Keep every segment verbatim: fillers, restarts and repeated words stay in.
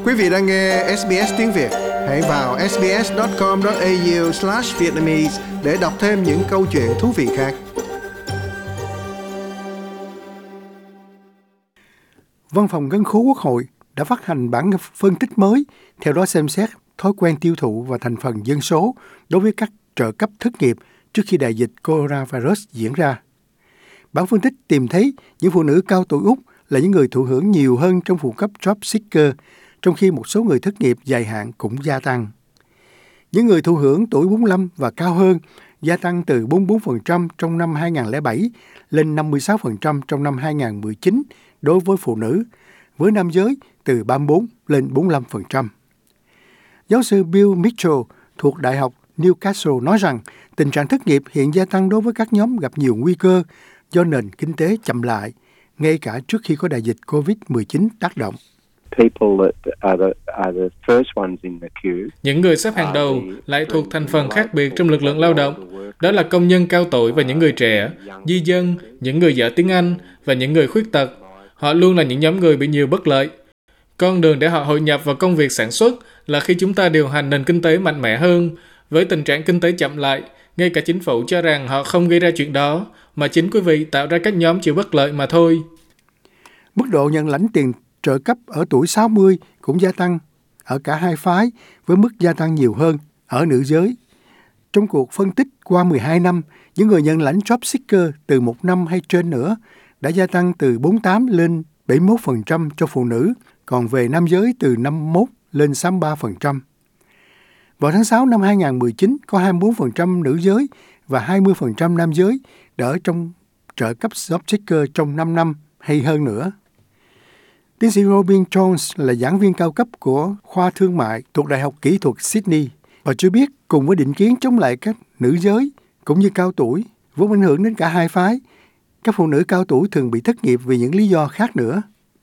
Quý vị đang nghe ét bê ét tiếng Việt. Hãy vào sbs chấm com chấm a u slash vietnamese để đọc thêm những câu chuyện thú vị khác. Văn phòng Ngân khố Quốc hội đã phát hành bản phân tích mới, theo đó xem xét thói quen tiêu thụ và thành phần dân số đối với các trợ cấp thất nghiệp trước khi đại dịch coronavirus diễn ra. Bản phân tích tìm thấy những phụ nữ cao tuổi Úc là những người thụ hưởng nhiều hơn trong phụ cấp Job Seeker, trong khi một số người thất nghiệp dài hạn cũng gia tăng. Những người thụ hưởng tuổi bốn mươi lăm và cao hơn gia tăng từ bốn mươi bốn phần trăm trong năm hai không không bảy lên năm mươi sáu phần trăm trong năm hai không một chín đối với phụ nữ, với nam giới từ ba mươi bốn lên bốn mươi lăm phần trăm. Giáo sư Bill Mitchell thuộc Đại học Newcastle nói rằng tình trạng thất nghiệp hiện gia tăng đối với các nhóm gặp nhiều nguy cơ do nền kinh tế chậm lại, ngay cả trước khi có đại dịch covid mười chín tác động. Những người xếp hàng đầu lại thuộc thành phần khác biệt trong lực lượng lao động. Đó là công nhân cao tuổi và những người trẻ, di dân, những người dở tiếng Anh và những người khuyết tật. Họ luôn là những nhóm người bị nhiều bất lợi. Con đường để họ hội nhập vào công việc sản xuất là khi chúng ta điều hành nền kinh tế mạnh mẽ hơn. Với tình trạng kinh tế chậm lại, ngay cả chính phủ cho rằng họ không gây ra chuyện đó, mà chính quý vị tạo ra các nhóm chịu bất lợi mà thôi. Mức độ nhận lãnh tiền trợ cấp ở tuổi sáu mươi cũng gia tăng ở cả hai phái, với mức gia tăng nhiều hơn ở nữ giới. Trong cuộc phân tích qua mười hai năm, những người nhận lãnh Job Seeker từ một năm hay trên nữa đã gia tăng từ bốn mươi tám lên bảy mươi mốt phần trăm cho phụ nữ, còn về nam giới từ năm mươi mốt lên sáu mươi ba phần trăm. Vào tháng sáu năm hai không một chín, có hai mươi bốn phần trăm nữ giới và hai mươi phần trăm nam giới đã ở trong trợ cấp Job Seeker trong năm năm hay hơn nữa. Tiến sĩ Robin Jones là giảng viên cao cấp của khoa thương mại thuộc Đại học Kỹ thuật Sydney và cho biết cùng với định kiến chống lại các nữ giới cũng như cao tuổi vốn ảnh hưởng đến cả hai phái, các phụ nữ cao tuổi thường bị thất nghiệp vì những lý do khác nữa.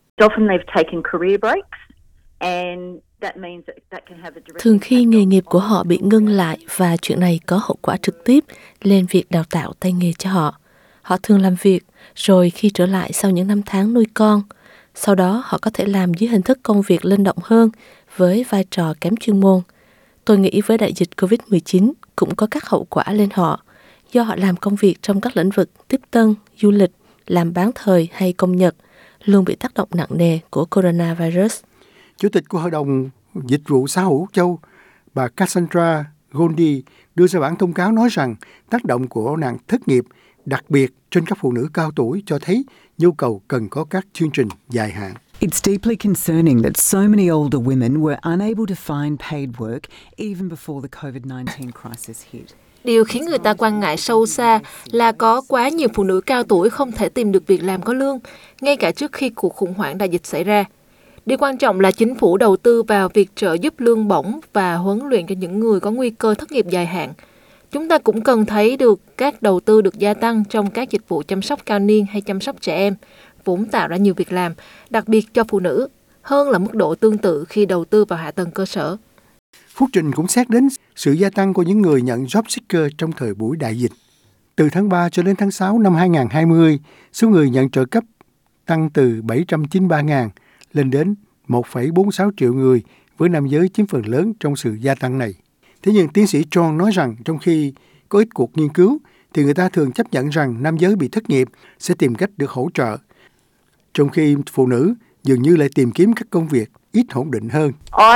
Thường khi nghề nghiệp của họ bị ngưng lại và chuyện này có hậu quả trực tiếp lên việc đào tạo tay nghề cho họ. Họ thường làm việc, rồi khi trở lại sau những năm tháng nuôi con, sau đó họ có thể làm dưới hình thức công việc linh động hơn với vai trò kém chuyên môn. Tôi nghĩ với đại dịch covid mười chín cũng có các hậu quả lên họ, do họ làm công việc trong các lĩnh vực tiếp tân, du lịch, làm bán thời hay công nhật, luôn bị tác động nặng nề của coronavirus. Chủ tịch của Hội đồng Dịch vụ Xã hội Úc Châu, bà Cassandra Goldie đưa ra bản thông cáo nói rằng tác động của nạn thất nghiệp, đặc biệt trên các phụ nữ cao tuổi, cho thấy nhu cầu cần có các chương trình dài hạn. It's deeply concerning that so many older women were unable to find paid work even before the covid nineteen crisis hit. Điều khiến người ta quan ngại sâu xa là có quá nhiều phụ nữ cao tuổi không thể tìm được việc làm có lương, ngay cả trước khi cuộc khủng hoảng đại dịch xảy ra. Điều quan trọng là chính phủ đầu tư vào việc trợ giúp lương bổng và huấn luyện cho những người có nguy cơ thất nghiệp dài hạn. Chúng ta cũng cần thấy được các đầu tư được gia tăng trong các dịch vụ chăm sóc cao niên hay chăm sóc trẻ em, vốn tạo ra nhiều việc làm, đặc biệt cho phụ nữ, hơn là mức độ tương tự khi đầu tư vào hạ tầng cơ sở. Phúc trình cũng xét đến sự gia tăng của những người nhận Job Seeker trong thời buổi đại dịch. Từ tháng ba cho đến tháng sáu năm hai không hai không, số người nhận trợ cấp tăng từ bảy trăm chín mươi ba nghìn lên đến một phẩy bốn mươi sáu triệu người, với nam giới chiếm phần lớn trong sự gia tăng này. Thế nhưng tiến sĩ John nói rằng trong khi có ít cuộc nghiên cứu, thì người ta thường chấp nhận rằng nam giới bị thất nghiệp sẽ tìm cách được hỗ trợ, trong khi phụ nữ dường như lại tìm kiếm các công việc ít ổn định hơn.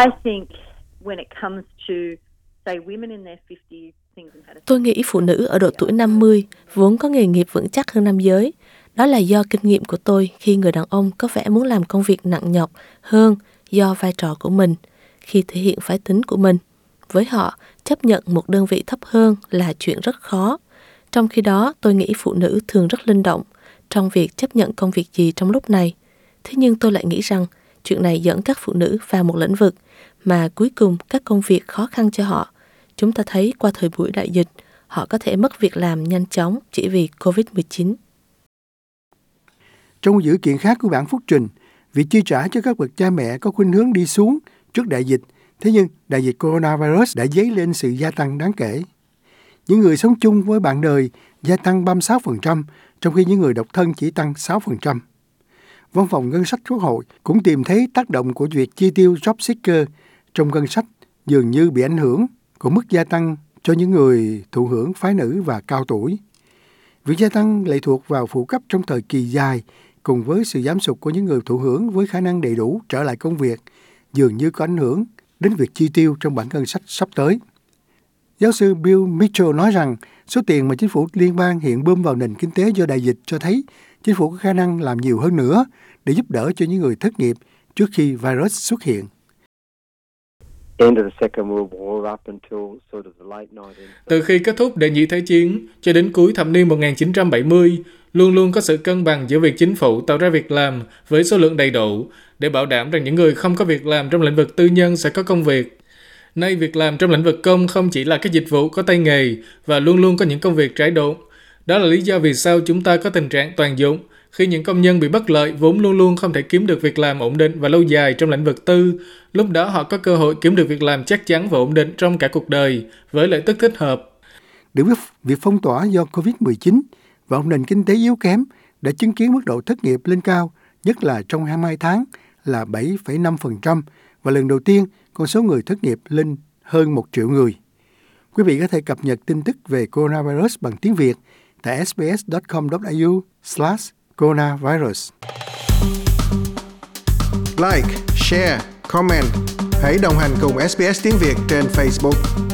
Tôi nghĩ phụ nữ ở độ tuổi năm mươi vốn có nghề nghiệp vững chắc hơn nam giới. Đó là do kinh nghiệm của tôi khi người đàn ông có vẻ muốn làm công việc nặng nhọc hơn do vai trò của mình, khi thể hiện phái tính của mình. Với họ, chấp nhận một đơn vị thấp hơn là chuyện rất khó. Trong khi đó, tôi nghĩ phụ nữ thường rất linh động trong việc chấp nhận công việc gì trong lúc này. Thế nhưng tôi lại nghĩ rằng chuyện này dẫn các phụ nữ vào một lĩnh vực mà cuối cùng các công việc khó khăn cho họ. Chúng ta thấy qua thời buổi đại dịch, họ có thể mất việc làm nhanh chóng chỉ vì covid mười chín. Trong một dữ kiện khác của bản phúc trình, việc chi trả cho các bậc cha mẹ có khuynh hướng đi xuống trước đại dịch. Thế nhưng đại dịch coronavirus đã dấy lên sự gia tăng đáng kể. Những người sống chung với bạn đời gia tăng ba mươi sáu phần trăm, trong khi những người độc thân chỉ tăng sáu phần trăm. Văn phòng Ngân sách Quốc hội cũng tìm thấy tác động của việc chi tiêu job seeker trong ngân sách dường như bị ảnh hưởng của mức gia tăng cho những người thụ hưởng phái nữ và cao tuổi. Việc gia tăng lệ thuộc vào phụ cấp trong thời kỳ dài cùng với sự giảm sút của những người thụ hưởng với khả năng đầy đủ trở lại công việc dường như có ảnh hưởng đến việc chi tiêu trong bản ngân sách sắp tới. Giáo sư Bill Mitchell nói rằng số tiền mà chính phủ liên bang hiện bơm vào nền kinh tế do đại dịch cho thấy chính phủ có khả năng làm nhiều hơn nữa để giúp đỡ cho những người thất nghiệp trước khi virus xuất hiện. Từ khi kết thúc Đệ nhị Thế chiến cho đến cuối thập niên một nghìn chín trăm bảy mươi, luôn luôn có sự cân bằng giữa việc chính phủ tạo ra việc làm với số lượng đầy đủ để bảo đảm rằng những người không có việc làm trong lĩnh vực tư nhân sẽ có công việc. Nay, việc làm trong lĩnh vực công không chỉ là các dịch vụ có tay nghề và luôn luôn có những công việc trái đột. Đó là lý do vì sao chúng ta có tình trạng toàn dụng, khi những công nhân bị bất lợi vốn luôn luôn không thể kiếm được việc làm ổn định và lâu dài trong lĩnh vực tư. Lúc đó họ có cơ hội kiếm được việc làm chắc chắn và ổn định trong cả cuộc đời, với lợi tức thích hợp. Được biết, việc phong tỏa do covid mười chín và một nền kinh tế yếu kém đã chứng kiến mức độ thất nghiệp lên cao, nhất là trong hai mươi hai tháng là bảy phẩy năm phần trăm, và lần đầu tiên con số người thất nghiệp lên hơn một triệu người. Quý vị có thể cập nhật tin tức về coronavirus bằng tiếng Việt tại sbs.com.au slash coronavirus. Like, share, comment. Hãy đồng hành cùng ét bê ét tiếng Việt trên Facebook.